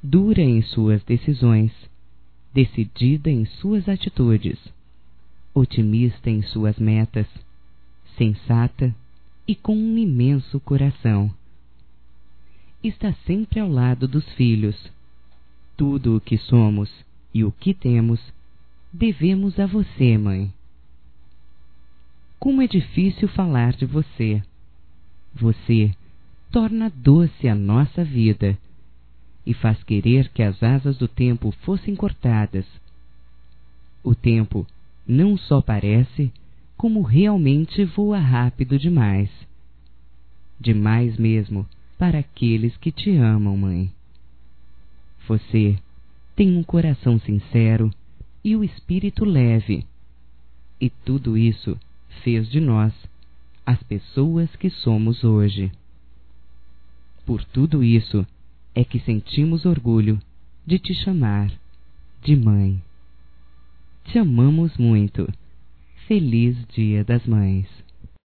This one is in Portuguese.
dura em suas decisões, decidida em suas atitudes, otimista em suas metas, sensata e com um imenso coração. Está sempre ao lado dos filhos. Tudo o que somos e o que temos, devemos a você, mãe. Como é difícil falar de você. Você torna doce a nossa vida e faz querer que as asas do tempo fossem cortadas. O tempo não só parece, como realmente voa rápido demais. Demais mesmo para aqueles que te amam, mãe. Você tem um coração sincero e o espírito leve, e tudo isso fez de nós as pessoas que somos hoje. Por tudo isso é que sentimos orgulho de te chamar de mãe. Te amamos muito. Feliz Dia das Mães.